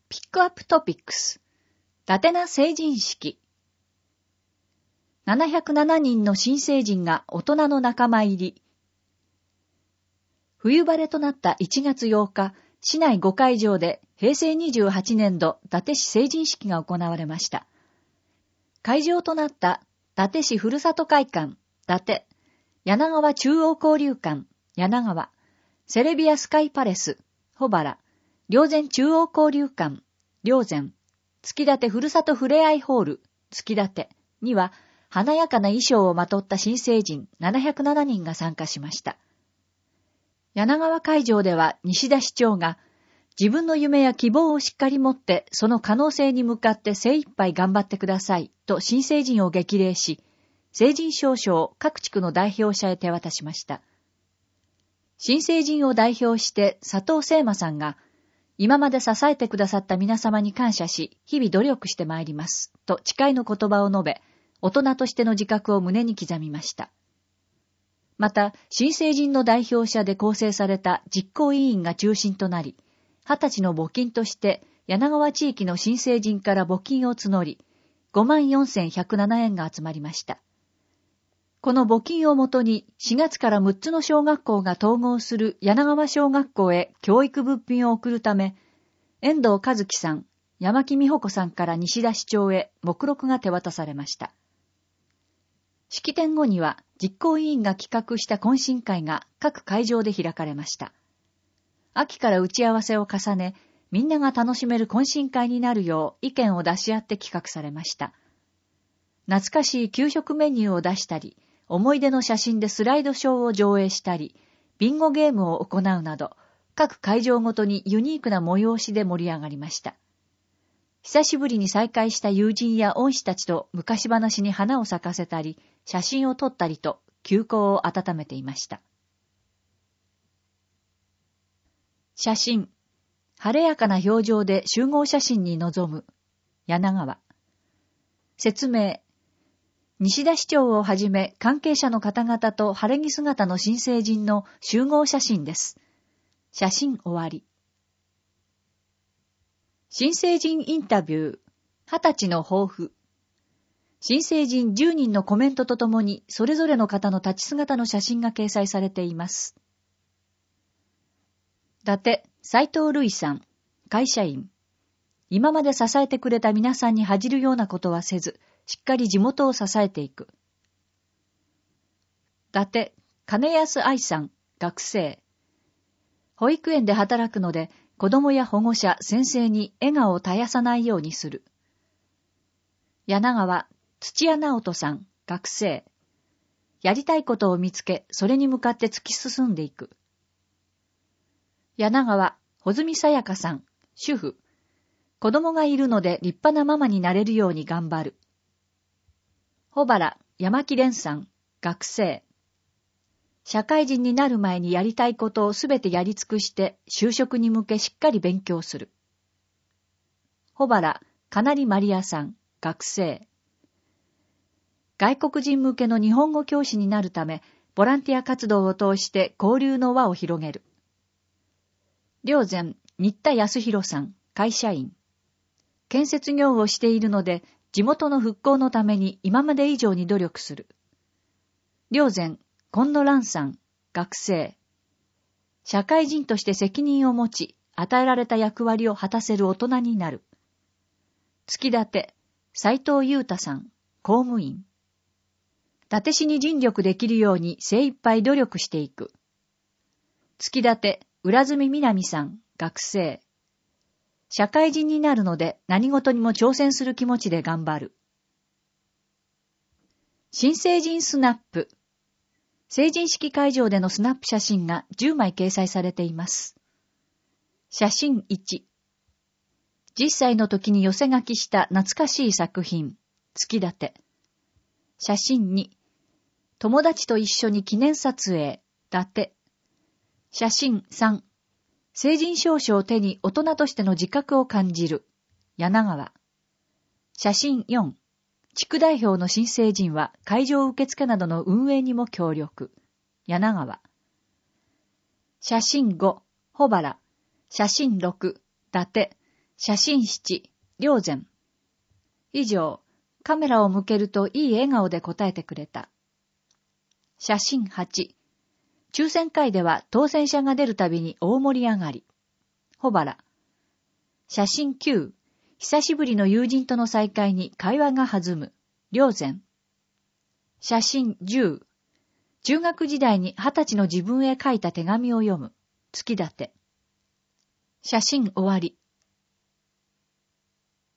ピックアップトピックス。伊達な成人式。707人の新成人が大人の仲間入り。冬晴れとなった1月8日、市内5会場で平成28年度伊達市成人式が行われました。会場となった伊達市ふるさと会館、伊達、柳川中央交流館、柳川、セレビアスカイパレス、保原、霊山中央交流館、霊山、月立ふるさとふれあいホール、月立には華やかな衣装をまとった新成人707人が参加しました。柳川会場では西田市長が自分の夢や希望をしっかり持ってその可能性に向かって精一杯頑張ってくださいと新成人を激励し、成人証書を各地区の代表者へ手渡しました。新成人を代表して佐藤聖馬さんが今まで支えてくださった皆様に感謝し、日々努力してまいります、と誓いの言葉を述べ、大人としての自覚を胸に刻みました。また、新成人の代表者で構成された実行委員が中心となり、20歳の募金として、柳川地域の新成人から募金を募り、54,107円が集まりました。この募金をもとに4月から6つの小学校が統合する柳川小学校へ教育物品を送るため、遠藤和樹さん、山木美穂子さんから西田市長へ目録が手渡されました。式典後には実行委員が企画した懇親会が各会場で開かれました。秋から打ち合わせを重ね、みんなが楽しめる懇親会になるよう意見を出し合って企画されました。懐かしい給食メニューを出したり、思い出の写真でスライドショーを上映したり、ビンゴゲームを行うなど、各会場ごとにユニークな催しで盛り上がりました。久しぶりに再会した友人や恩師たちと昔話に花を咲かせたり、写真を撮ったりと、旧交を温めていました。写真。晴れやかな表情で集合写真に臨む。柳川。説明。西田市長をはじめ関係者の方々と晴れ着姿の新成人の集合写真です。写真終わり。新成人インタビュー。20歳の抱負。新成人10人のコメントとともにそれぞれの方の立ち姿の写真が掲載されています。伊達、斉藤瑠衣さん、会社員。今まで支えてくれた皆さんに恥じるようなことはせず、しっかり地元を支えていく。伊達、金安愛さん、学生。保育園で働くので、子供や保護者、先生に笑顔を絶やさないようにする。柳川、土屋直人さん、学生。やりたいことを見つけ、それに向かって突き進んでいく。柳川、穂積さやかさん、主婦。子供がいるので立派なママになれるように頑張る。保原、山木蓮さん、学生。社会人になる前にやりたいことをすべてやり尽くして就職に向けしっかり勉強する。保原、金利マリアさん、学生。外国人向けの日本語教師になるため、ボランティア活動を通して交流の輪を広げる。霊山、新田康弘さん、会社員。建設業をしているので、地元の復興のために今まで以上に努力する。霊山、今野蘭さん、学生。社会人として責任を持ち、与えられた役割を果たせる大人になる。月立、斉藤裕太さん、公務員。伊達市に尽力できるように精一杯努力していく。月立、浦住みなみさん、学生。社会人になるので何事にも挑戦する気持ちで頑張る。新成人スナップ。成人式会場でのスナップ写真が10枚掲載されています。写真1。10歳の時に寄せ書きした懐かしい作品、月立。写真2。友達と一緒に記念撮影、伊達。写真3。成人証書を手に大人としての自覚を感じる。柳川。写真4。地区代表の新成人は会場受付などの運営にも協力。柳川。写真5。保原。写真6。伊達。 写真7、良善。以上、カメラを向けるといい笑顔で答えてくれた。写真8、抽選会では当選者が出るたびに大盛り上がり。小原。写真9、久しぶりの友人との再会に会話が弾む。良善。写真10、中学時代に20歳の自分へ書いた手紙を読む。月立。写真終わり。